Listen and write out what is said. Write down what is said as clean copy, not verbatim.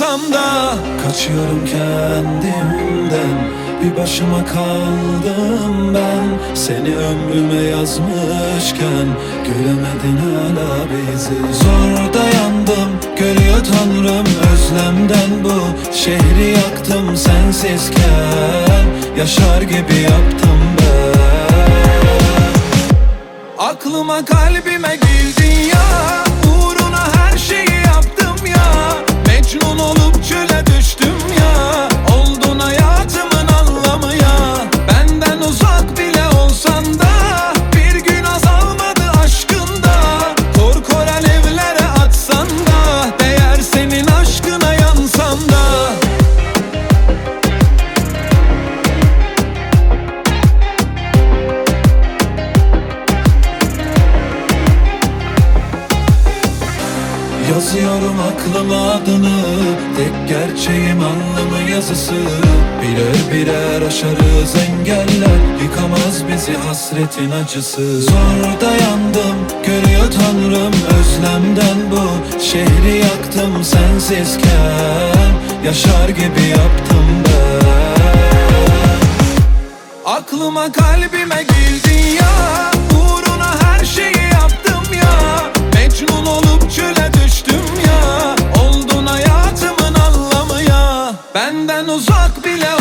yansam da. Kaçıyorum kendimden, bir başıma kaldım ben. Seni ömrüme yazmışken göremedin hala bizi. Zor dayandım, görüyor Tanrım özlemden bu şehri yaktım sensizken. Yaşar gibi yaptım ben. Aklıma kalbime girdin ya, uğruna her şeyi yaptım ya. Mecnun olup çöle düştüm ya, oldun hayatımın anlamı ya. Benden uzak bile olsan da bir gün azalmadı aşkında. Korkor alevlere atsan da değer senin aşkına yansam da. Yazıyorum aklıma adını, tek gerçeğim anlamı yazısı. Birer birer aşarız engeller, yıkamaz bizi hasretin acısı. Zor dayandım, görüyor Tanrım özlemden bu şehri yaktım sensizken. Yaşar gibi yaptım ben. Aklıma kalbime girdin ya, uğruna her şeyi yaptım ya. Mecnun olup çöle düştüm ya, oldun hayatımın anlamı ya. Benden uzak bile